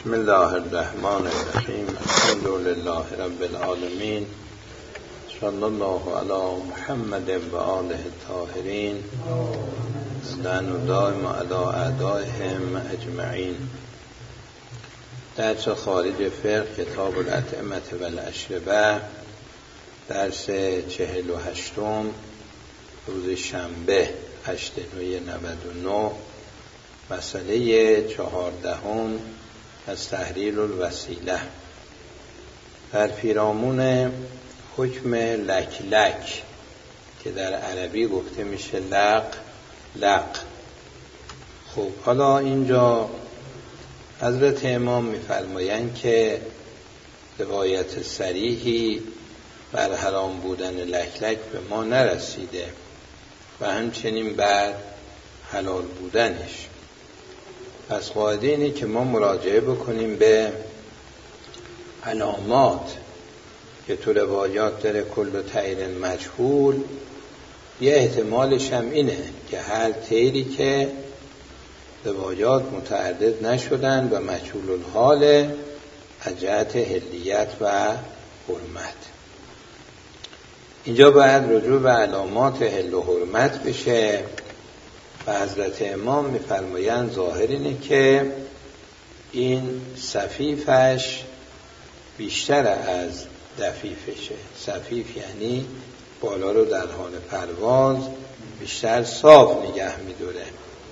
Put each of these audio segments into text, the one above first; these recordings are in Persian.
بسم الله الرحمن الرحیم. الحمد لله رب العالمین. صلی الله علی محمد و آله الطاهرین. لعن دائم علی اعدائهم اجمعین. درس خارج فقه کتاب الاطعمة و الاشربه، درس 48 روز شنبه 8/9/99. مسئله 14 از تحلیل الوسیله. در پیرامون حکم لک لک که در عربی گفته میشه لق. خب حالا اینجا حضرت امام میفرمایند که روایت صریحی بر حرام بودن لک لک به ما نرسیده و همچنین بر حلال بودنش. پس قاعده اینه که ما مراجعه بکنیم به علامات که تو روایات داره کل طیر مجهول. یه احتمالش هم اینه که هر طیری که روایات متعدد نشدن و مجهول الحال از جهت حلیت و حرمت. اینجا باید رجوع به علامات حل و حرمت بشه و حضرت امام میفرمایند ظاهر اینه که این صفیفش بیشتر از دفیفشه. صفیف یعنی بالا رو در حال پرواز بیشتر صاف نگه می‌داره.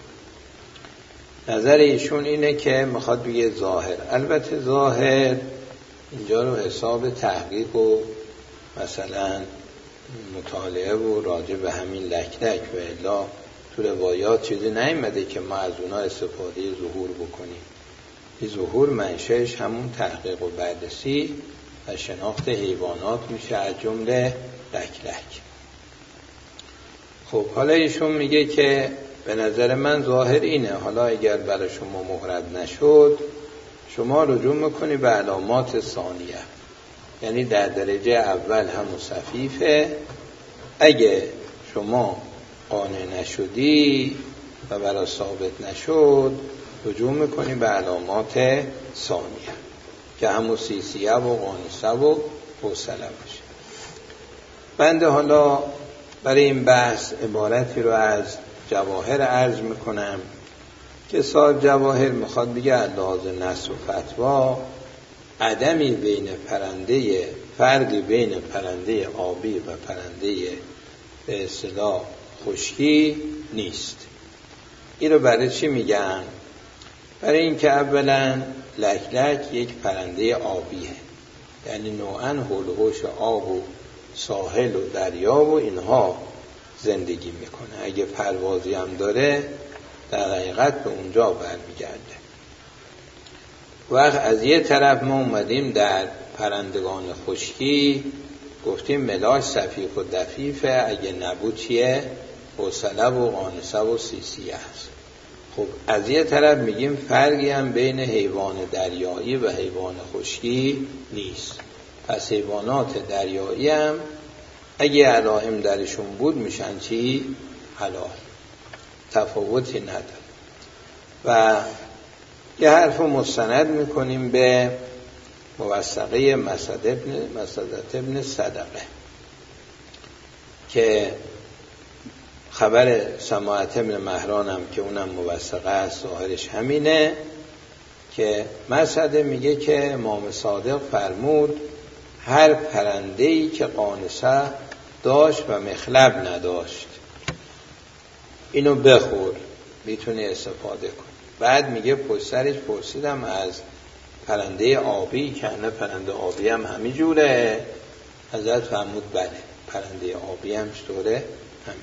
نظر ایشون اینه که میخواد بگه ظاهر. البته ظاهر اینجا رو حساب تحقیق و مثلا مطالعه و راجع به همین لک لک و الا تو روایات چیزی نیامده که ما از اونا استفاده ظهور بکنیم. این ظهور منشأش همون تحقیق و بررسی و شناخت حیوانات میشه، از جمله لک لک. خب حالا ایشون میگه که به نظر من ظاهر اینه. حالا اگر برای شما مهرد نشد شما رجوع میکنی به علامات ثانیه، یعنی در درجه اول همون صفیفه. اگه شما قانع نشدی و برای ثابت نشد رجوع میکنی به علامات ثانیه که همون سیسیه و قانصه و حوصله باشه. بنده حالا برای این بحث عبارتی رو از جواهر عرض میکنم که صاحب جواهر میخواد بگه لحاظ نص و فتوا عدمی بین پرنده، فرقی بین پرنده آبی و پرنده به اصطلاح خشکی نیست. این رو برای چی میگن؟ برای این که اولا لک لک یک پرنده آبیه، یعنی نوعاً حول و حوش آب و ساحل و دریا و اینها زندگی میکنه. اگه پروازی هم داره در حقیقت به اونجا برمیگرده. وقت از یه طرف ما اومدیم در پرندگان خشکی گفتیم ملاش صفیف و دفیفه، اگه نبود چیه؟ حوصله و قانصه و سیسیه است. خب از یه طرف میگیم فرقی هم بین حیوان دریایی و حیوان خشکی نیست. پس حیوانات دریایی هم اگه علائم درشون بود میشن چی؟ حلال. تفاوتی نداره. و یه حرف مستند میکنیم به موثقه مسدد ابن صدقه که خبر سماعت ابن مهران هم که اونم موثقه است، ظاهرش همینه که مسده میگه که امام صادق فرمود هر پرنده‌ای که قانصه داشت و مخلب نداشت اینو بخور، میتونه استفاده کن. بعد میگه پشترش پرسیدم از پرنده آبی که نه پرنده آبی هم همین جوره؟ حضرت فرمود بله، پرنده آبی هم چطوره؟ همین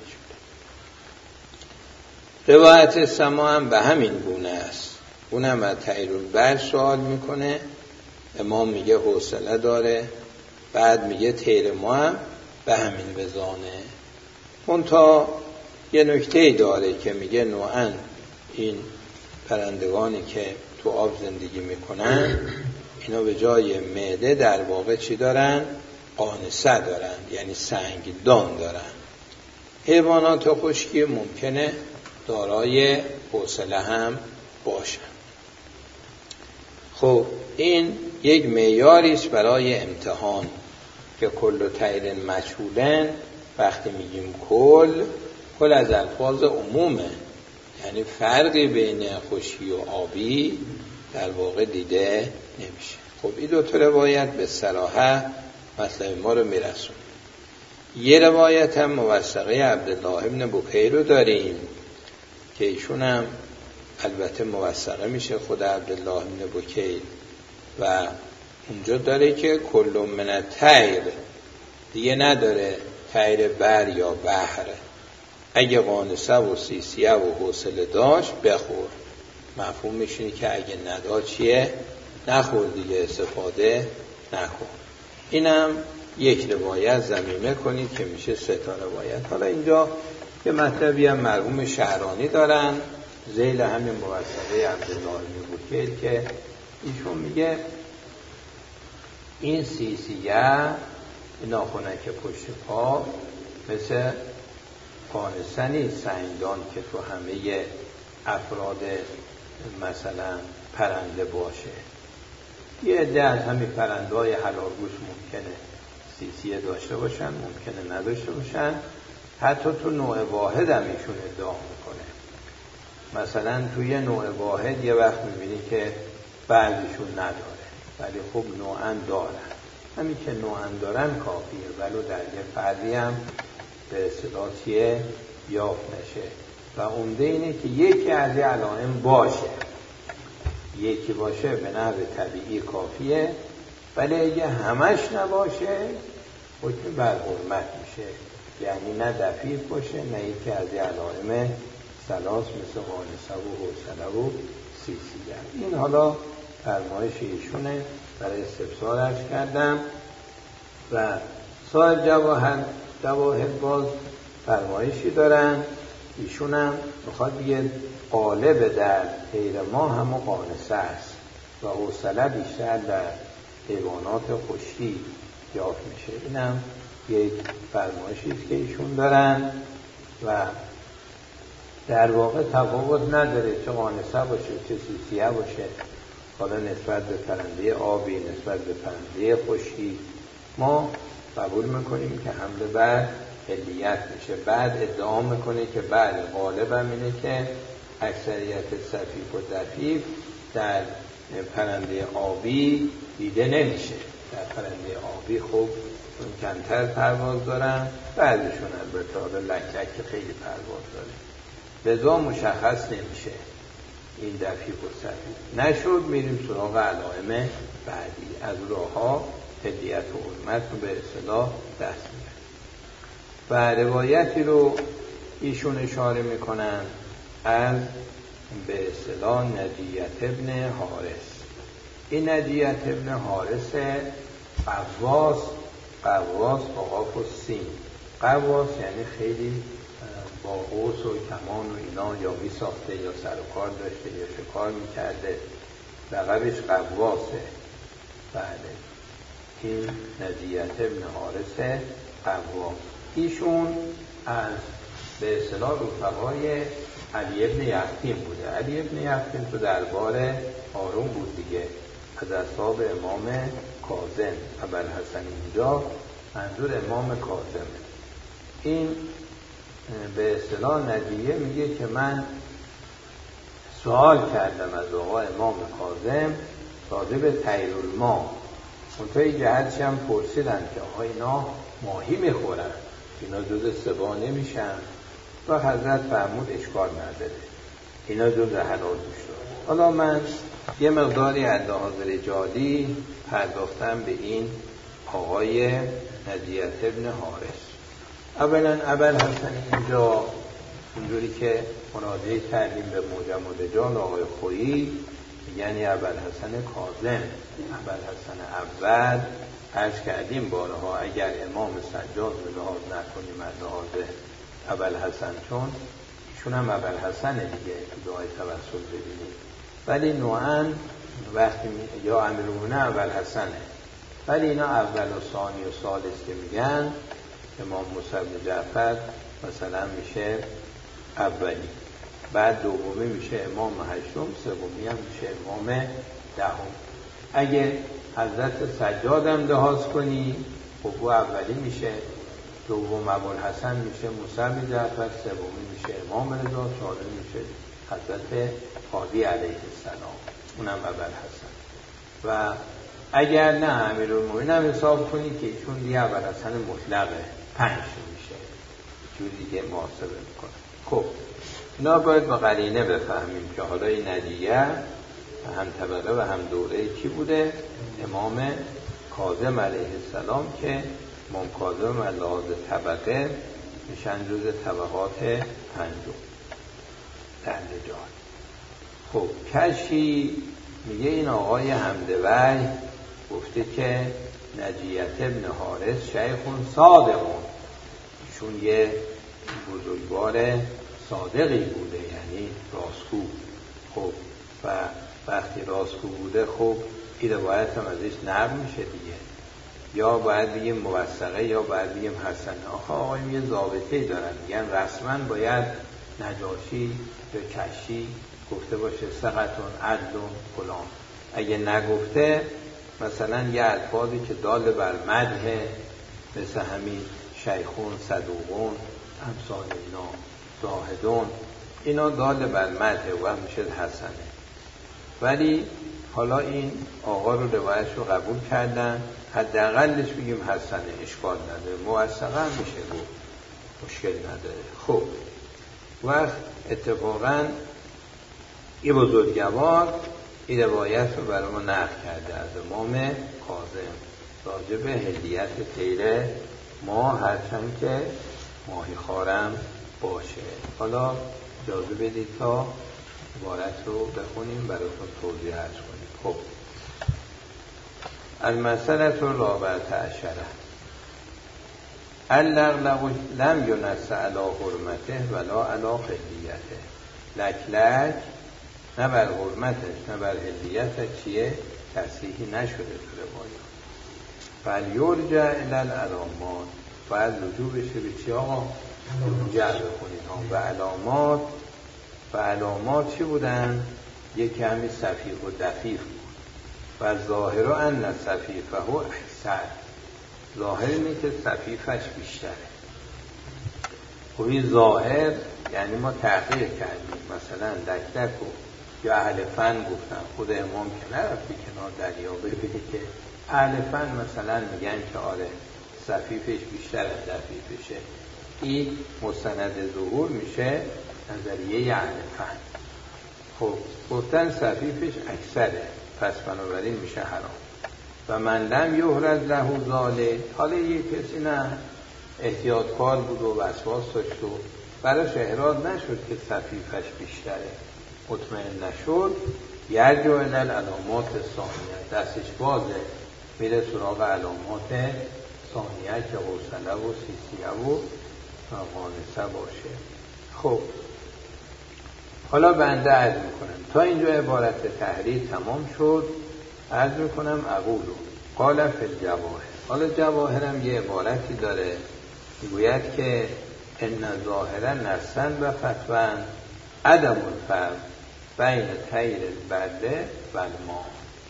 جوره. روایت سما هم به همین گونه است. اونم از طیرالبر سوال میکنه، امام میگه حوصله داره، بعد میگه طیر ما هم به همین وزانه. منتها یه نکته داره که میگه نوعاً این پرندگانی که تو آب زندگی میکنن اینا به جای معده در واقع چی دارن؟ قانصه دارن، یعنی سنگدان دارن. حیوانات خشکی ممکنه دارای حوصله هم باشن. خب این یک معیاری است برای امتحان که کل و تیر مجهولن. وقتی میگیم کل از الفاظ عمومه، یعنی فرقی بین خشکی و آبی در واقع دیده نمیشه. خب این دو تا روایت به صراحت مطلب ما رو میرسون. یه روایت هم موثقه عبدالله ابن بکیر رو داریم که ایشون هم البته موثقه میشه خود عبدالله ابن بکیر و اونجا داره که کل من الطیر، دیگه نداره طیر بر یا بحر، اگه قانصه و سیسیه و حوصله داشت بخور. مفهوم میشینی که اگه نداشت چیه؟ نخور دیگه، استفاده نکن. اینم یک روایت ضمیمه کنید که میشه 3 تا روایت. حالا اینجا یه مطلبی هم مرحوم شهرانی دارن ذیل همین موثقه عبدالله ابن بکیر که ایشون میگه این سیسیه ناخنک پشت پا مثل قانصه نیست سنگدان که تو همه افراد مثلا پرنده باشه. یه عده از همین پرنده‌های حلالگوش ممکنه سیسیه داشته باشن، ممکنه نداشته باشن. حتی تو نوع واحد هم ایشون ادعا میکنه. مثلا توی نوع واحد یه وقت میبینی که بعضیشون نداره ولی خب نوعاً دارن. همین که نوعاً دارن کافیه، ولو در یه فردی هم به اصطلاح یافت نشه. و عمده اینه که یکی از این علائم باشه، یکی باشه به نحو طبیعی کافیه، ولی اگه همش نباشه حکم بر حرمت میشه، یعنی نه دفیع باشه نه یکی از این علائم ثلاث مثل قانصه و حوصله و سیسیه. این حالا فرمایش ایشونه، برای استفسار عرض کردم. و صاحب جواهر باز فرمایشی دارن، ایشون هم میخواد بگه غالب در غیر ما همون قانصه است و حوصله بیشتر در حیوانات خشکی یافت میشه. این هم یک فرمایشی است که ایشون دارن و در واقع تفاوت نداره چه قانصه باشه چه سیسیه باشه. حالا نسبت به پرنده آبی نسبت به پرنده خشکی ما قبول میکنیم که حمله بر علیت میشه. بعد ادعا میکنه که بله غالبم اینه که اکثریت صفیف و دفیف در پرنده آبی دیده نمیشه. در پرنده آبی خب کمتر پرواز دارن، بعضشون البته حالا لک که خیلی پرواز داره، لذا مشخص نمیشه این دفیف و صفیف. نشد میریم سراغ علائم بعدی، از راه ها هدیت و حرمت رو به اصطلاح دست میگن. و روایتی رو ایشون اشاره میکنن از به اصطلاح نجیت ابن حارس. این نجیت ابن حارس قواس با قاف و سین. قواس یعنی خیلی با قوس و کمان و اینا یا می ساخته یا سر و کار داشته یا شکار میکرده، لقبش قواسه. بله این نجیت ابن حارس قواس. ایشون از به اصطلاح رفقای علی ابن یحتیم بوده. علی ابن یحتیم تو دربار هارون بود دیگه، از اصحاب امام کاظم. ابوالحسن اینجا منظور امام کاظمه. این به اصطلاح نجیه میگه که من سوال کردم از آقا امام کاظم راجع به طیرالماء، منتهی جهتش هم پرسیدن که آقا اینا ماهی میخورن، اینا جز سبا نمیشن؟ و حضرت فرمود اشکال نداره، اینا جز حلال دوشتار. حالا من یه مقداری از لحاظ رجالی پرداختم به این آقای نجیت ابن حارس. اولا ابوالحسن اینجا اونجوری که مناظره کردیم به معجم الرجال آقای خویی، یعنی ابوالحسن کاظم، ابوالحسن اول. عرض کردیم بارها اگر امام سجاد رو لحاظ نکنیم از لحاظ ابوالحسن، چون ایشون هم ابوالحسن دیگه تو دعای توسل ببینیم، ولی نوعاً وقتی یا امیرالمومنین ابوالحسنه، ولی اینا اول و ثانی و ثالث که میگن امام موسی بن جعفر مثلا میشه اولی. بعد دومی میشه امام هشتم، سومی هم میشه امام دهم. اگه حضرت سجاد هم لحاظ کنی خب او اولی میشه، دوم ابوالحسن میشه موسی بن جعفر، سومی میشه امام رضا، چهارمی میشه حضرت هادی علیه السلام، اونم ابوالحسن. و اگر نه امیرالمومنین هم حساب کنی که ایشون دیگه ابوالحسن مطلقه، 5 میشه، جور دیگه محاسبه میکنه. خب اینا باید با قرینه بفهمیم که حالا این نجیه هم طبقه و هم دوره کی بوده؟ امام کاظم علیه السلام که امام کاظم از لحاظ طبقه میشن جز طبقات 5 در رجال. خب کشی میگه این آقای حمدوی گفته که نجیت ابن حارث شیخون صادقون، ایشون یه بزرگوار صادقی بوده، یعنی راستگو. خب و وقتی راستگو بوده خب این روایت هم ازش نقل میشه دیگه، یا باید بگیم موثقه یا باید بگیم حسنه. آخه آقایون یه ضابطه‌ای دارن، میگن رسما باید نجاشی یا کشی گفته باشه ثقتون عدلون فلان. اگه نگفته مثلا یه الفاظی که دال بر مدح مثل همین شیخون، صدوقون، امثال اینا، زاهدون، اینا دال بر مدح و میشه حسنه. ولی حالا این آقا رو روایش رو قبول کردن، حداقلش بگیم حسنه، اشکال نداره، موثقه هم میشه گفت، مشکل نداره. خب وقت اتفاقا یه بزرگوار این روایت رو برای ما نقل کرده از امام کاظم راجع به هدیت طیر ما، هرچند که ماهی خارم باشه. حالا اجازه بدید تا عبارت رو بخونیم براتون توضیح عرض کنیم. خب المسئله الرابعه عشره اللغلغ لم ینص علی حرمته ولا علی حلیته. لکلک نه بر حرمتش نه بر حلیتش چیه؟ تصحیحی نشده تو روایات. فلیرجع الی العلامات، باید رجوع بشه به چی آقا؟ رجوع بکنید و علامات. و علامات چی بودن؟ یک کمی صفیح و دقیق بود. و ظاهر ان صفیفه احسن، ظاهر اینه که صفیفش بیشتره. خب این ظاهر یعنی ما تحقیق کردیم، مثلا دکدک و یا اهل فن گفتن، خود امام که نرفتی کنار دریا ببینی که اهل فن مثلا میگن که آره صفیفش بیشتر از دقیقشه، این مستند ظهور میشه نظریه اهل فن. خب گفتن صفیفش اکثره، پس بنابراین میشه حرام. و من لم یحرز له ذالک، حالا یه کسی نه احتیاطکار بود و وسواس داشت و براش احراز نشد که صفیفش بیشتره، مطمئن نشد، یرجع الی العلامات ثانیه، دستش بازه میره سراغ علامات ثانیه که حوصله و سیسیه و قانصه باشه. خب حالا بنده عرض میکنم تا اینجا عبارت تحریر تمام شد. عرض میکنم اقولو قال فی الجواهر. حالا جواهرم یه عبارتی داره میگوید که ان ظاهرا نصن و فتوا عدم الفرق بین طیر البرده و الماء.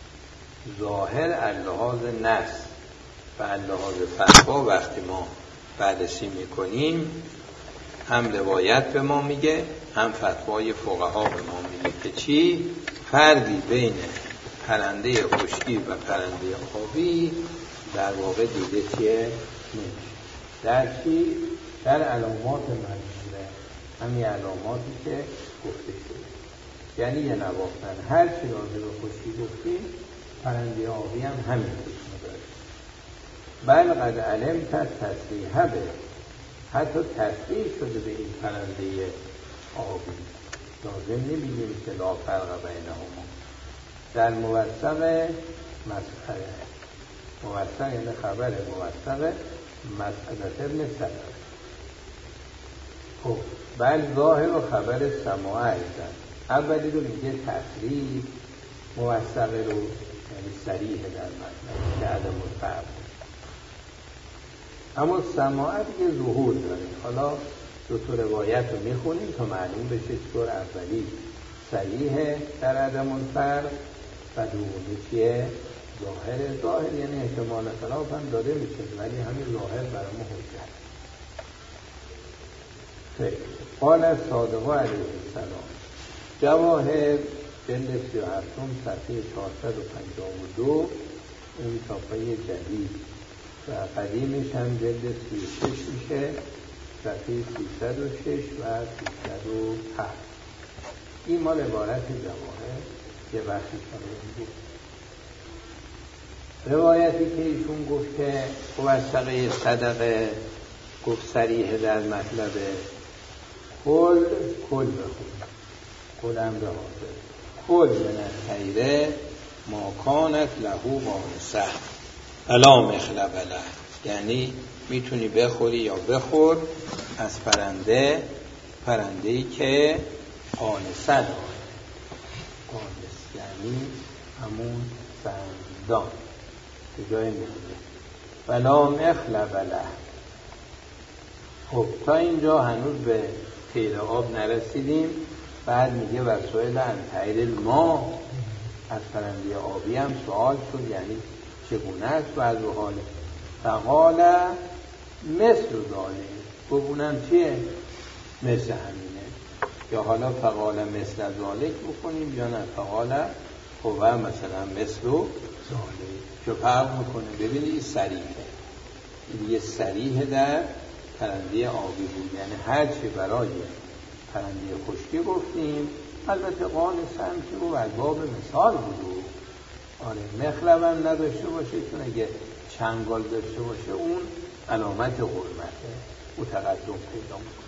ظاهر اللحاظ نص و اللحاظ فتوا وقتی ما بررسی میکنیم هم روایت به ما میگه هم فتوای فقها به ما میگه که چی؟ فرقی بین پرنده خشکی و پرنده آبی در واقع دیده چیه؟ نمیشه. در چی؟ در علامات مجموعه، همین علاماتی که گفته شده. یعنی یه نواختن هر چی راجع به خشکی گفتیم پرنده آبی هم همین حکم داره. بل قد علمت تصریحه به، حتی تصریح شده به این پرنده آبی، لازم نمیگیم که لا فرق بینهما. در موثق مسئله، موثق یعنی خبر موثق مسئله ابن سلام. خب بل ظاهر و خبر سماع ایزن، اولی رو میگه تصریح، موثقه رو یعنی صریح در مطلب که عدم الفرق. اما سماع دیگه ظهور داره. حالا دو تا روایت رو میخونیم تا معلوم بشه طور اولی صریحه در عدم الفرق و دومی چیه؟ ظاهر یعنی احتمال خلاف هم داده میشه ولی همین ظاهر برای ما حجت. خیلی قال از صادق علیه السلام جواهر جلد 37 صفحه 452 این صفحه جدید و قدیمش هم جلد 36 میشه صفحه 306 و 307. این مال عبارت جواهر یه بخشی شده بود. روایتی که ایشون گفت که موثقه صدقه گفت صریح در مطلبه کل بخون کل امر حاضر کل من الخیره ما کانت لهو وانسه الا مخلب له، یعنی میتونی بخوری یا بخور از پرنده‌ای که آنسه داره. آنس یعنی همون سندان به جای میگه ولا مخلب له. خب تا اینجا هنوز به خیر آب نرسیدیم. بعد میگه وسائل انتعیر الماء، از پرنده آبی هم سوال شد یعنی چگونه است وضع و حاله. فقال مثل ذالک، بگونم چیه؟ مثل همینه. یا حالا فقال مثل ذالک بکنیم یا نه فقال هو مثلا مثل ذالک، چه فرق میکنه؟ ببینید این صریحه، این یه صریح در پرنده آبی بود، یعنی هر چی برای پرنده خشکی گفتیم. البته قانص هم که او از باب مثال بود. آره مخلبم نداشته باشه چون اگه چنگال داشته باشه اون علامت حرمته، او تقدم پیدا میکنه.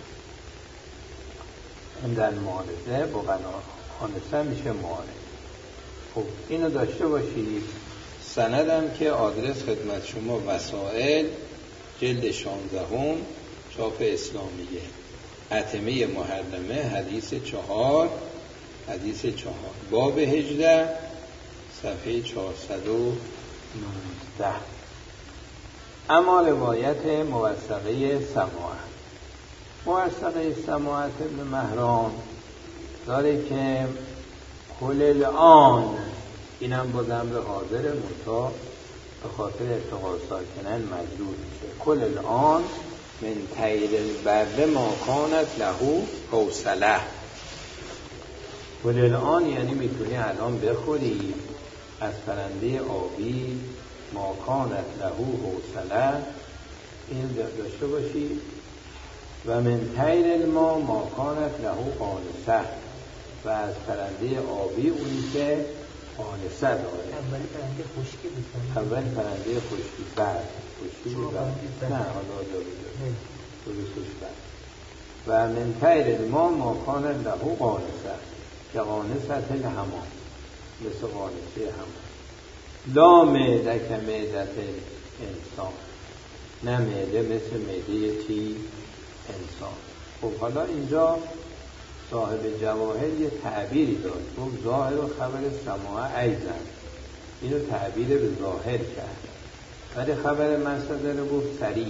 این در معارضه با قانصه میشه معارضه. خب اینو داشته باشید. سندم که آدرس خدمت شما وسائل جلد 16 چاپ اسلامیه اتمه محرمه حدیث 4 باب 18 صفحه 419. اما روایت موثقه سماعت ابن مهران داره که کل الان، اینم با ضمیر حاضر متا به خاطر ارتقاء ساکنن مجرور میشه. کل الان من طیر البر ما کانت له حوصله. کل الان یعنی میتونی الان بخوری از پرنده آبی ما کانت له حوصله، این داشته باشی. و من طیر الماء ما کانت له قانصه، و از پرنده آبی اونی که قانصه داره. اول پرنده خشکی بود. اول پرنده خشکی بعد خشکی بود. نه حالا درستش بعد. و من طیر الماء ما کانت له قانصه که قانصه الحمام، مثل قانصه حمام. لا معده که معدت انسان، نه معده مثل معده چی؟ انسان. خب حالا اینجا صاحب جواهر یه تعبیری داد، گفت ظاهر و خبر سماع ایزن، اینو تعبیر به ظاهر کرد، ولی خبر مصدر رو گفت صریح.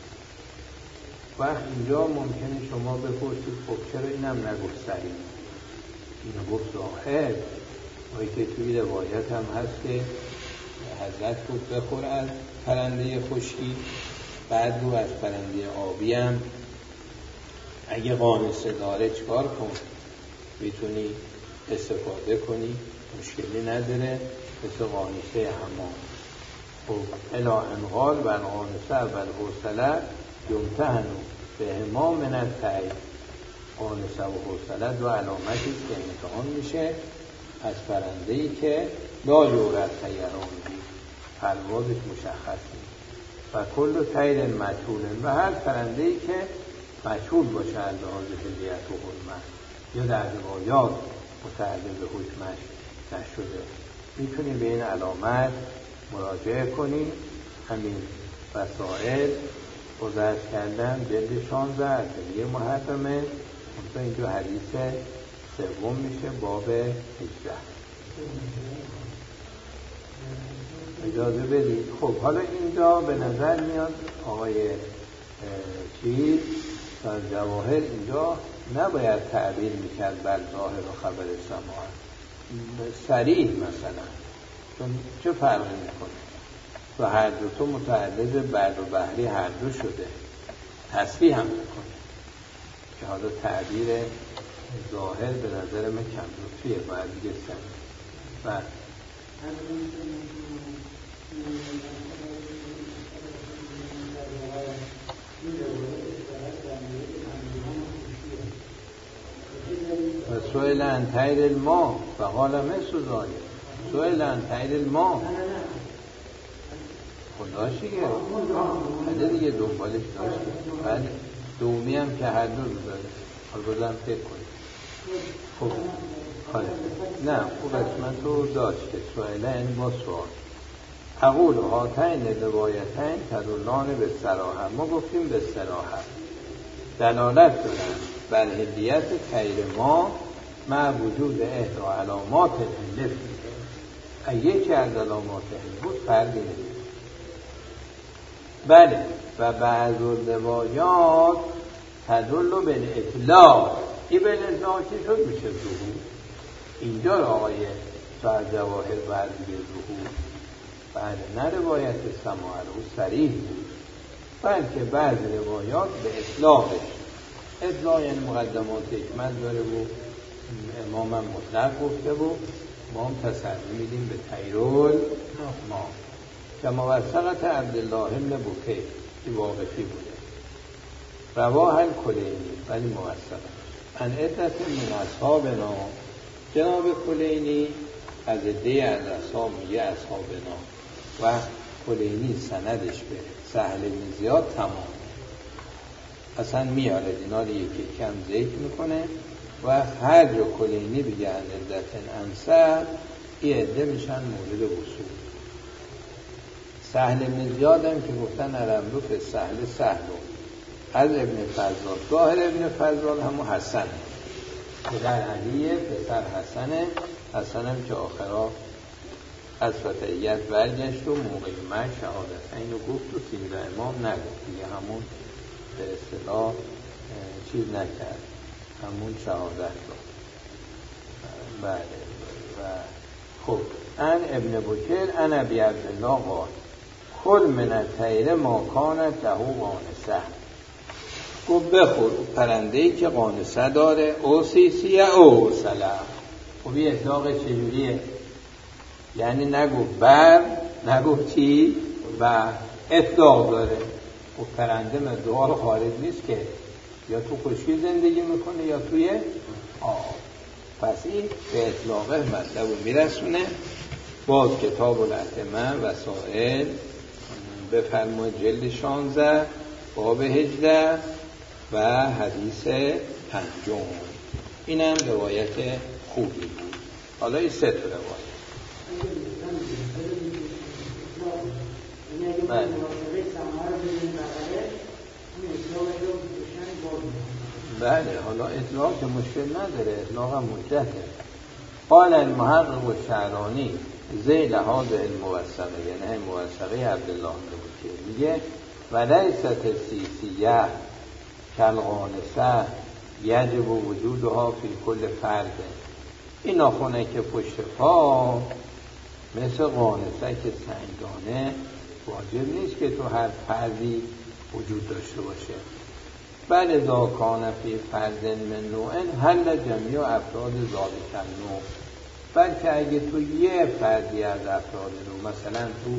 وقت اینجا ممکنه شما بپرسید خب چرا اینم نگفت صریح، اینو گفت ظاهر؟ ولی که توی روایت هم هست که حضرت بود بخور از پرنده خشکی، بعد رو از پرنده آبی هم اگه قانصه داره چکار کن، میتونی استفاده کنی، مشکلی نداره، مثل قانصه حمام. خب الا انقال و قانصه و حوصله یمتحنو به همام من الطیر. قانصه و حوصله دو علامتی که امتحان میشه از پرنده‌ای که لا یورد طیرانه، پروازش مشخص نیست. و کل طیر مجهول، و هر پرنده‌ای که مجهول باشه از لحاظ هلیت و حرمت یا در روایات متعلق به حکمش نشده، میتونی به این علامت مراجعه کنی. همین وسائل گذشت کردن جلد 16 اتمه محرمه، مثلا اینجا حدیث سوم میشه باب 18. اجازه بدید. خب حالا اینجا به نظر میاد آقای چیز در جواهر اینجا نباید تعبیر میکرد بر ظاهر و خبر سماع صریح مثلا، چون چه فرقی میکنه تو هر دو تو متعدد بعد و بحری هر دو شده، تصریح هم میکنه که حالا تعبیر ظاهر به نظر من کم لطفیه، باید دیگه بعد و سئل عن طیر الماء فقال مثل ذلک، سئل عن طیر الماء خداشی که حالا دیگه دنبالش داشته. بعد دومی هم که هر دو رو داره، حالا بازم فکر کنید. خب حالا نه خوب اسمت رو داشت که سئله این با سوال اقول هاتین روایتین تدلان به صراحه، ما گفتیم به صراحه دلالت دارن بر حلیت طیر ما مع وجود احدا علامات الحله، یکی از علامات الحله بود فرقی نمید. بله و بعض روایات تدل بالاطلاق، این بالاطلاق چی شد میشه ظهور، اینجا رو آقای سعد جواهر برمیگه ظهور. بله نه روایت سماع رو صریح بود، بلکه بعض روایات به اطلاقش، اطلاق یعنی مقدمات حکمت داره و امام هم مطلق گفته بود، ما هم تسری میدیم به تیرول ما که موثقت عبدالله ابن بکیر که واقفی بوده رواه الکلینی ولی موثقه ان عدت من اصحابنا، جناب کلینی از عده از اصحاب میگه اصحابنا و کلینی سندش به سهل بن زیاد تمام اصلا میاره اینا رو یکی کم ذکر میکنه و هر جا کلینی بگه ان عدت انصر این عده میشن مورد وصول. سهل بن زیاد هم که گفتن علمدو که سهل از ابن فضال، ظاهر ابن فضال همون حسن پدر علیه پسر حسنه، حسن هم که آخرا از فتحیت برگشت و موقع مرگ شهادت اینو گفت و سیر امام نگفت دیگه، همون به اصطلاح چیز نکرد، همون شهادت رو. بله و خب ان ابن بکر ان ابی عبدالله قال کل من الطیر ما کانت له قانصه، گفت بخور پرنده‌ای که قانصه داره او سیسیه او سلام. خب این اطلاق چجوریه؟ یعنی نگفت بر نگفت چی و اطلاق داره. خب پرنده مدوار خارج نیست که یا تو خشکی زندگی میکنه یا توی آب، پس این به اطلاقه مطلب رو میرسونه. باز کتاب الاتمه وسائل بفرمایید جلد 16 باب 18 و حدیث 5. اینم روایت خوبی بود. حالا این 3 روایت. بله حالا اطلاق که مشکل نداره، اطلاق هم مجده. قال المحقق الشعرانی ذیل هذا الموثقه، یعنی موثقه عبدالله بن میگه و لیست سیسیه کالقانصه یجب وجودها فی کل فرد. این ناخونه که پشت پا مثل قانصه که سنگانه واجب نیست که تو هر فردی وجود داشته باشه. بل اذا کان فی فرد من نوع حل جمیع افراد ذالک النوع، بلکه اگه تو یه فردی از افراد رو، مثلا تو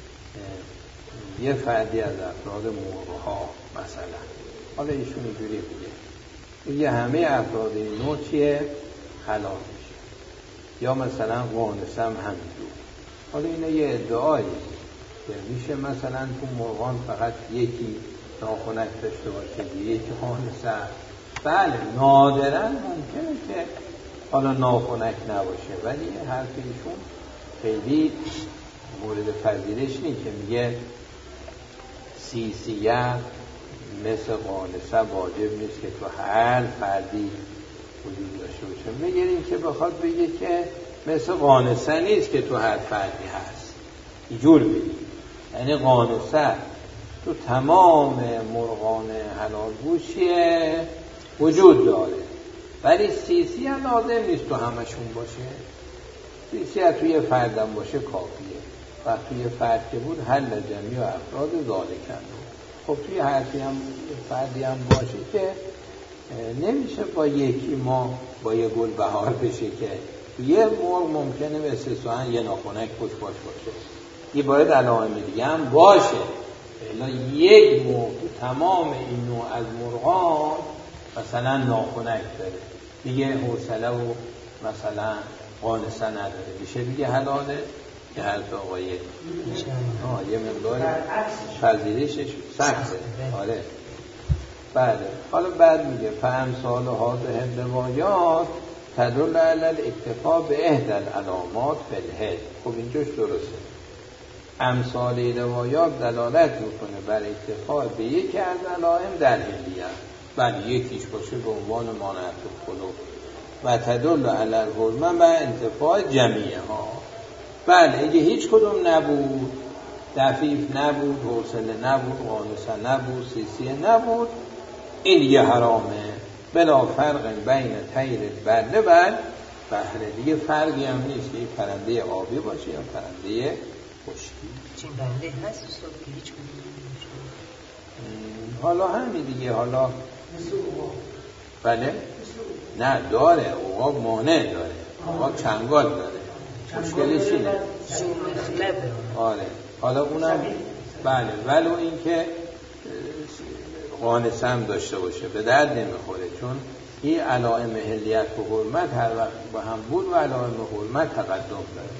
یه فردی از افراد مورها مثلا، حالا ایشون اینجوری میگه همه افراد این نوع چیه؟ حلال میشه. یا مثلا قانصه هم همینجور. حالا اینه یه ادعایی که میشه مثلا تو مرغان فقط یکی ناخنک داشته باشه، یکی قانصه. بله نادرن ممکنه که حالا ناخنک نباشه، ولی حرف ایشون خیلی مورد پذیرش نیست که میگه سیسیه مثل قانصه واجب نیست که تو هر فردی وجود داشته باشه. میگریم که بخواد بگه که مثل قانصه نیست که تو هر فردی هست، اینجور بگیم. یعنی قانصه تو تمام مرغان حلال گوشیه وجود داره، ولی سیسی هم لازم نیست تو همشون باشه. سیسی هم توی فردم باشه کافیه و توی فرد که بود حل جمعی و افراد ذالکن. خب توی هر فردی هم باشه که نمیشه با یکی ما با یه گل بهار بشه که یه مرغ ممکنه به استثناء یه ناخنک باشه یه باید علائم دیگه هم باشه. الا یک مرغ تمام این نوع از مرغان مثلا ناخنک داره دیگه حوصله و مثلا قانصه نداره، میشه دیگه حلاله که حرف آقای یه مقدار پذیرشش سخته. آره بله. حالا بعد میگه فامثال هذه الروایات تدل علی الاکتفاء به احدى العلامات فی الحل. خب اینجاش درسته، امثال روایات دلالت میکنه بر اکتفاء به یکی از علائم در حلیه، بله یکیش باشه به عنوان مانعت الخلق و تدل علی الحرمه و انتفاع جمیعه ها. بله اگه هیچ کدوم نبود، دفیف نبود، حوصله نبود، قانصه نبود، سیسیه نبود، این دیگه حرامه. بلا فرق بین طیر بره و بحر، دیگه فرقی هم نیست که پرنده آبی باشه یا پرنده خشکی. چین بنده هست استاد که هیچ کدوم حالا همین دیگه. حالا بله نه داره، عقاب مانع داره، عقاب چنگال داره، مشکلش اینه. آره حالا اونم بله، ولو این که قانصه هم داشته باشه به درد نمیخوره، چون این علائم حلیت و حرمت هر وقت با هم بود و علائم حرمت تقدم داره.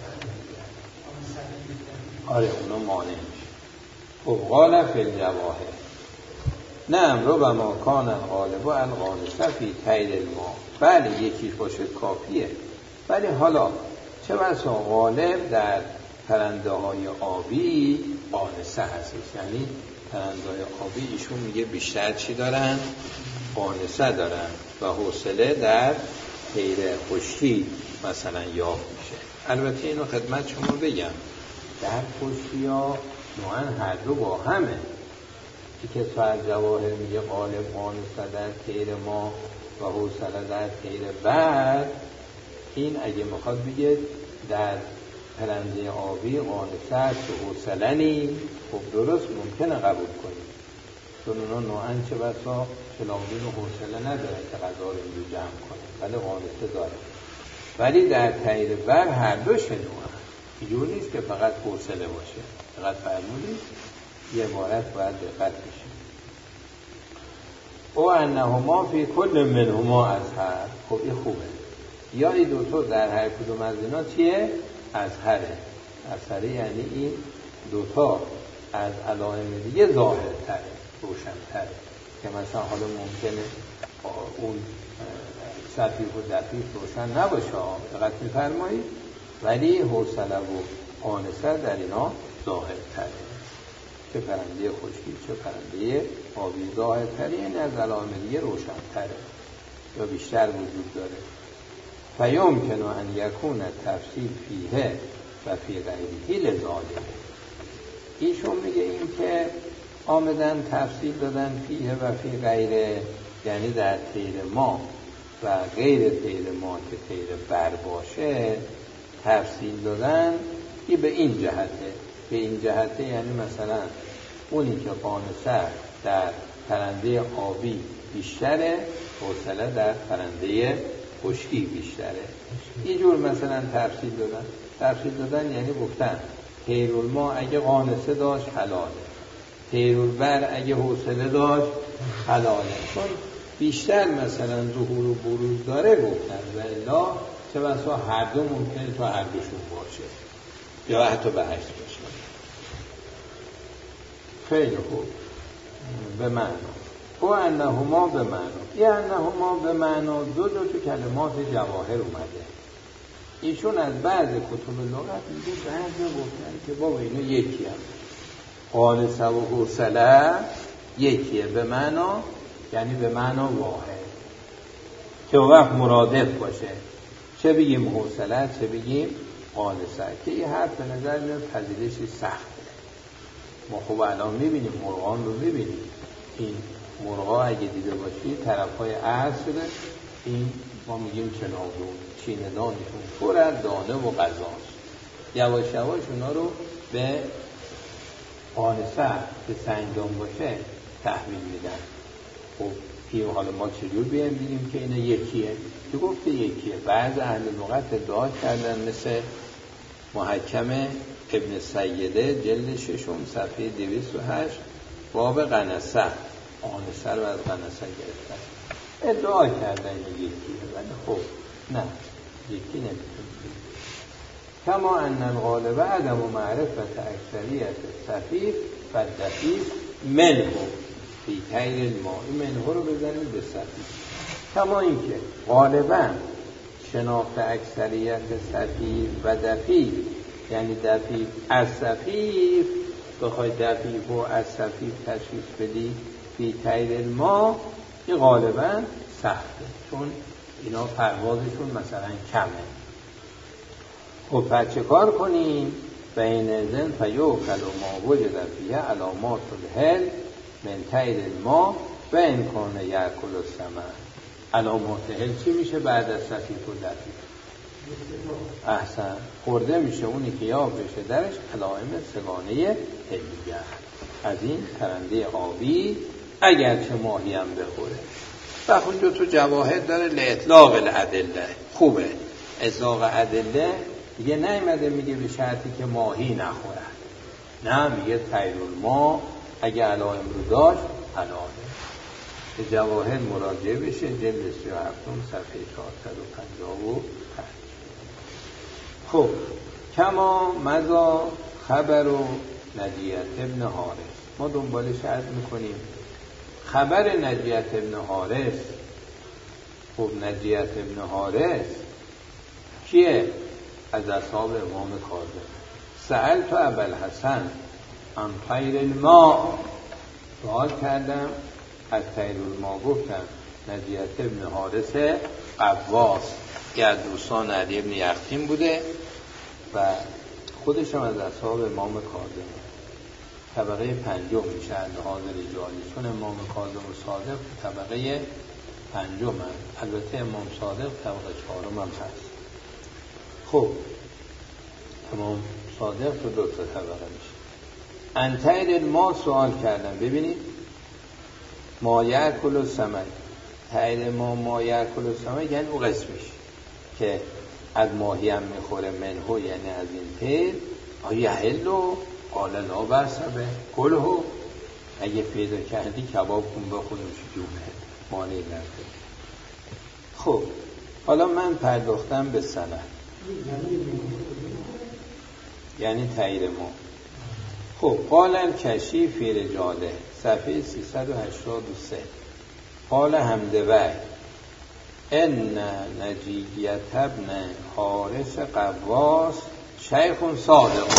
آره اونا مانع میشه. خب قال فی الجواهر نعم ربما کان الغالب و القانصه فی طیر الماء. بله یکیش باشه کافیه، ولی حالا چه بسا غالب در پرنده های آبی قانصه هستش، یعنی پرنده های آبی ایشون میگه بیشتر چی دارن؟ قانصه دارن و حوصله در طیر خشکی مثلا یافت میشه. البته اینو خدمت شما بگم در خشکی ها نوعا هر دو با همه. که ساعت جواهر میگه غالب قانصه در طیر ما و حوصله در طیر بعد، این اگه میخواد بگه در پرنده آبی قانصه است و حوصله نی، خب درست ممکنه قبول کنیم، چون اونا نوعا چه بسا شلاقین و حوصله نداره که غذا رو اینجا جمع کنه، ولی قانصه داره. ولی در طیر بر هر دو شنوه، اینجور نیست که فقط حوصله باشه. فقط فرمودید یه عبارت باید دقت بشه. او انهما فی کل منهما اظهر. خب این خوبه، یا این دوتا در هر کدوم از اینا چیه؟ اظهره. اظهره یعنی این دوتا از علائم دیگه ظاهرتره، روشنتره، که مثلا حالا ممکنه اون صفیف و دفیف روشن نباشه، دقت می‌فرمایید، ولی حوصله و قانصه در اینا ظاهرتره. چه پرنده خشکی چه پرنده آبی ظاهرتره، یعنی از علائم دیگه روشنتره یا بیشتر وجود داره. فیمکن ان یکون تفصیل فیه و فی غیره لذالک. ایشون میگه این که آمدن تفصیل دادن فیه و فی غیره، یعنی در طیر ما و غیر طیر ما که طیر بر باشه تفصیل دادن، این به این جهته. به این جهته یعنی مثلا اونی که قانصه در پرنده آبی بیشتره، حوصله در پرنده خشکی بیشتره. یه جور مثلا تفصیل دادن. تفصیل دادن یعنی گفتن طیرالماء اگه قانصه داشت حلاله، طیرالبر اگه حوصله داشت حلاله، چون بیشتر مثلا ظهور و بروز داره گفتن، و الا چه بسا هر دو ممکنه تو هر دوشون باشه یا حتی به هشت باشه. خیلی خوب. به معنا او انهما به معنا، این انهما به معنا دو تو کلمات جواهر اومده. ایشون از بعض کتب لغت میگه بعضی گفتن که بابا اینا یکی هم، قانصه و حوصله یکیه به معنا، یعنی به معنا واحد، که وقت مرادف باشه، چه بگیم حوصله چه بگیم قانصه، که این حرف به نظر میاد پذیرشی سخته. ما خب الان میبینیم مرغان رو میبینیم، این مرغا اگه دیده باشید طرفای عصر این ما میگیم چناگون چینه دانشون پر از دانه و غذاست، یواش یواش اونا رو به آنسه که سنگدان باشه تحویل میدن. خب این حالا ما چجور بیایم دیدیم که اینا یکیه؟ که گفته یکیه. بعض اهل لغت ادعا کردن مثل محکم ابن سیده جلد 6 صفحه 208 باب قنصه، آنسه رو از قنصه گرفتن، ادعا کردن یکیه، ولی خب نه یکی نمیتونه. کما ان الغالب عدم معرفت اکثریت صفیف و دفیف منه فی تیر الماء، منه رو بزنید به صفیف. کما اینکه غالبا شناخت اکثریت صفیف و دفیف، یعنی دفیف از صفیف، بخوای دفیف و از صفیف تشخیص بدی فی تیر الماء، این غالبا سخته، چون اینا پروازشون مثلا کمه. خب پس چه کار کنیم؟ بین ازن فیوکل و ما وجد فیه علامات الهل من تیر الماء و امکان یأکل الثمر. علامات هل چی میشه بعد از صفیف و دفیف؟ احسن، خورده میشه اونی که یا بشه درش علائم سگانه هلیه، از این پرنده آبی اگرچه ماهی هم بخوره. و خود تو جواهر داره لاطلاق الادله، خوبه اطلاق ادله دیگه نیامده میگه به شرطی که ماهی نخوره، نه میگه تیر الماء اگه علائم رو داشت علائم. به جواهر مراجعه بشه جلد 37 صفحه 455. خب کما مضا خبر و نجیت ابن حارث، ما دنبالش عرض میکنیم. خبر نجیت ابن حارث، خب نجیت ابن حارث کیه؟ از اصحاب امام کاظم. سألت ابوالحسن عن تیر الماء، سوال کردم از تیر الماء، گفتم نجیت ابن حارث قواس که از دوستان علی ابن یقطین بوده و خودش هم از اصحاب امام کاظم، طبقه پنجم میشه لحاظ رجالی، چون امام کاظم و صادق طبقه پنجم هم. البته امام صادق طبقه چهارم هم هست. خب امام صادق تو دو تا طبقه میشه. انتیر الماء سوال کردم، ببینید ما یأکل الثمر، تیر ما یأکل الثمر یعنی او قسمش که از ماهی هم میخوره، منهو یعنی از این تیر، آیا حلو قال لا برسبه کلهو، اگه پیدا کردی کباب کن بخونوش جومه مانعی نداره. خب حالا من پرداختم به سند، یعنی تیر ما. خب قال الکشی فی رجاله صفحه 383 قال حمدوی ان نجیت ابن حارث قواس شیخ صادق.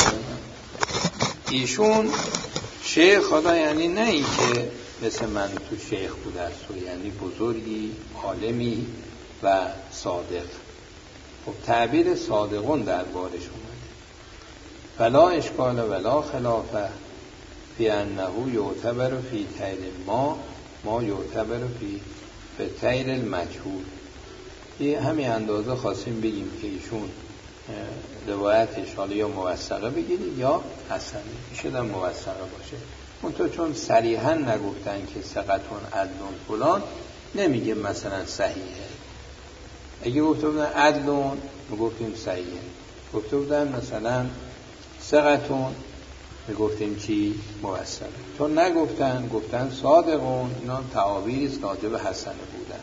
ایشون شیخ خدا یعنی نه این که مثل من تو شیخ بوده است، یعنی بزرگی عالمی و صادق. خب تعبیر صادقون در بارش اومده. فلا اشکال ولا خلافه فی انه یعتبر فی تیر ما یعتبر فی تیر المجهول. یه همین اندازه خواستیم بگیم که ایشون روایتش حالا یا موثقه بگیرید یا حسنه، میشه در موثقه باشه. منتها چون صریحا نگفتن که ثقتون عدلون فلان، نمیگه مثلا صحیحه. اگه گفته بودن عدلون میگفتیم صحیحه، گفته بودن مثلا ثقتون میگفتیم چی؟ موثقه. چون نگفتن، گفتن صادقون، اینا تعابیری است راجع به حسنه بودن.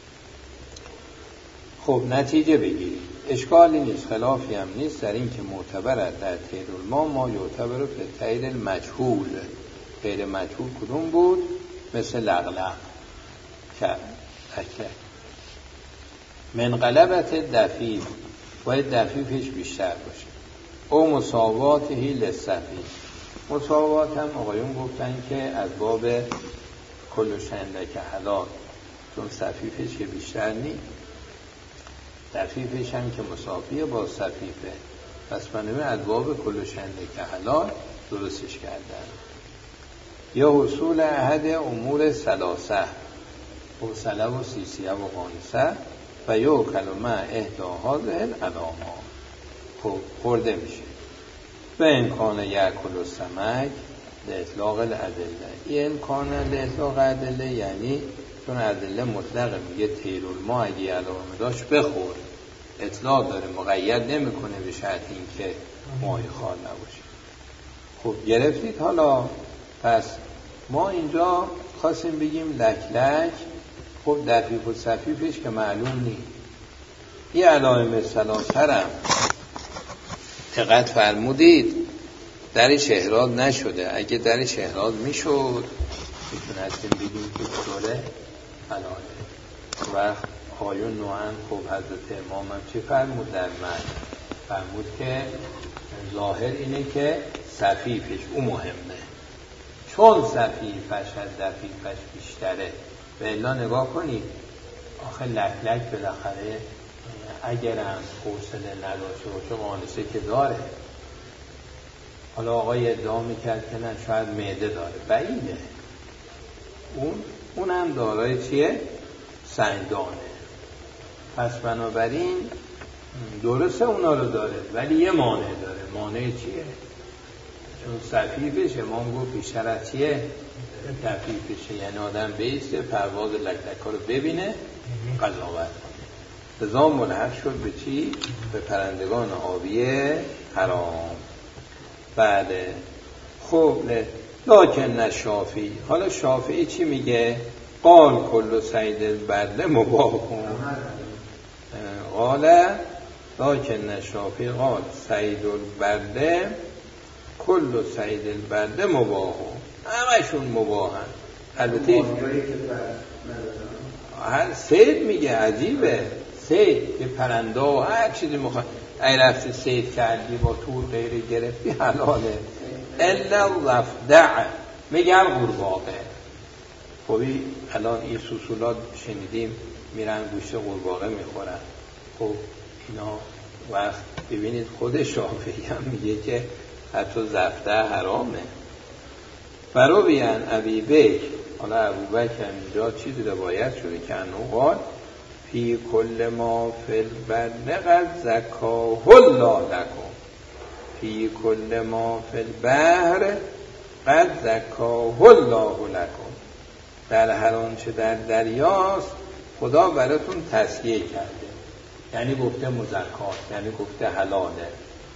خب نتیجه بگیرید، اشکالی نیست، خلافی هم نیست در این که معتبر در تیر الماء ما یعتبر به تیر المجهول. تیر مجهول کدوم بود؟ مثل لغلق که اکلک من غلبت دفیف، باید دفیفش بیشتر باشه. او مساواتهی للصفیف، مساوات هم آقایون گفتن که از باب کل شنده که حلال، چون صفیفش که بیشتر نیست، دفیفش هم که مساویه با صفیفه پس بنابراین از باب کل شنده که حلال درستش کردن. یا حصول احد امور ثلاثه حوصله و سیسیه و غانسه و یا کلمه اهداها ذهن علامه. خب خورده میشه و امکان یکل و سمک لإطلاق الادله. این امکان لإطلاق الادله یعنی چون ادله مطلقه، میگه تیرالما اگه علامه داشت بخور، اطلاق داره، مقید نمیکنه به شرط این که ماهی خوار نباشه. خب گرفتید. حالا پس ما اینجا خواستیم بگیم لک لک. خب دقیق و صفیفش که معلوم نیست. این علائم ثلاثه‌ام دقت فرمودید درش احراز نشده. اگه درش احراز میشد میتونستیم بگیم که دوره علائم و آیون نوعن. خب حضرت امام هم چی فرمود در من؟ فرمود که ظاهر اینه که صفیفش اون مهمه، چون صفیفش از دفیفش بیشتره. به الا نگاه کنید آخه لک لک بالاخره اگرم حوصله نداشته باشه قانصه که داره. حالا آقای ادعا میکرد که نه شاید معده داره، بعیده. اون هم دارای چیه؟ سنگدانه. پس بنابراین درسته اونا رو داره ولی یه مانع داره. مانع چیه؟ چون صفیفش امام گفت بیشتر از چیه؟ دفیفشه. یعنی آدم بیسته پرواز لکلکا رو ببینه قضاوت کنه. لذا ملحق شد به چی؟ به پرندگان آبیه حرام. بله. خب لکن شافعی. حالا شافعی چی میگه؟ قال کل سید البرده مباح کن. قال لکن شافعی قال سید البرده کل سید البرده مباح کن. همشون مباحن. البته هر سید میگه عجیبه. سید که پرنده و هر چیزی میخواد ای رفتی سید کردی با تور غیره گرفتی حلاله. الا الضفدع میگم قورباغه. خبی الان این سوسولات شنیدیم میرن گوشت قورباغه میخورن. خب اینا وقت ببینید خود شافعی هم میگه که حتی ضفدع حرامه. فرو بیان ابی بکر. حالا ابوبکر اینجا چیزی روایت شده که انو قال فی کل ما فی البر قد زکاه الله لکم. فی کل ما فی البحر قد زکاه الله لکم. در هر آنچه در دریاست خدا براتون تزکیه کرده. یعنی گفته مزکات، یعنی گفته حلاله.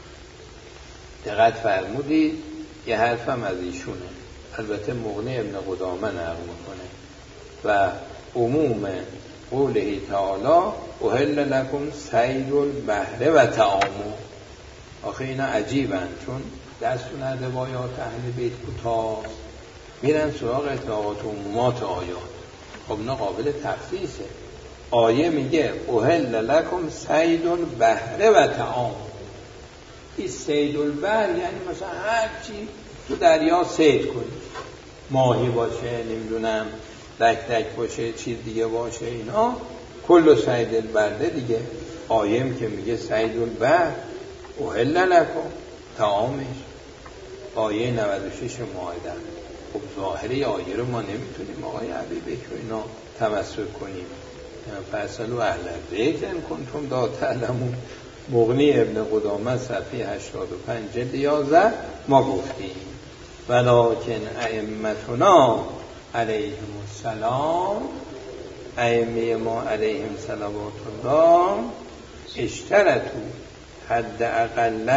دقت فرمودید یه حرفم از ایشونه. البته مغنی ابن قدامه نقل میکنه و عموم قوله تعالی احل لکم صید البحر و طعامه. آخه اینا عجیبن چون دستون از روایات اهل بیت کوتاست میرن سراغ اطلاقات و عمومات آیات. خب اینا قابل تخصیصه. آیه میگه احل لکم صید البحر و طعامه. این صید البحر یعنی مثلا هر چی تو دریا صید کنی، ماهی باشه، نمیدونم لک باشه، چیز دیگه باشه، اینا کل صید البرده دیگه. آیم که میگه صید البحر احل لکم طعامش. آیه 96 مائده. خب ظاهری آیه رو ما نمیتونیم آقای عبی بکر اینا تمسک کنیم. فصلوا اهل الذکر ان کنتم لا تعلمون. مغنی ابن قدامه صفحه 85 جلد 11 ما گفتیم ولکن ائمتنا علیهم السلام، ائمه ما علیهم صلوات الله اشترطوا حد اقل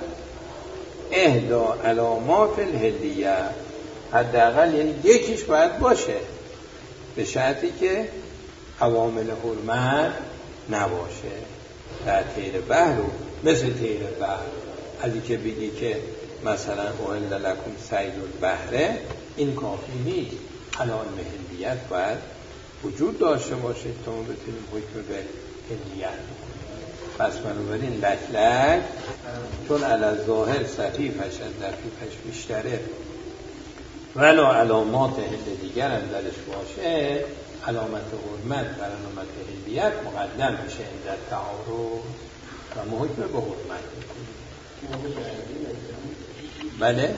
اهدا علامات الهلیه. حد اقل یعنی یکیش باید باشه به شرطی که عوامل حرمت نباشه. در تیر بحر رو مثل تیر بحر ازی که بگی که مثلا احل لکم صید البحر این کافی نیست. حلال مهلیت باید وجود داشته باشه تا ما بتونیم حکم به هلیت بکنیم. پس بنابراین لک لک چون علی ظاهر صفیفش از دفیفش بیشتره ولا علامات هل دیگر هم درش باشه، علامت حرمت و علامت هلیت مقدم میشه اندر تعارض و ما حکم به حرمت میکنیم. بله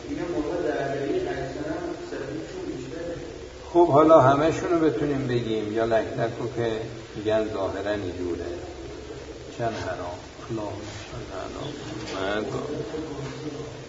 خب حالا همه شونو بتونیم بگیم یا لکلکو که میگن ظاهرا اینجوره چند حرام اللهم صل علی محمد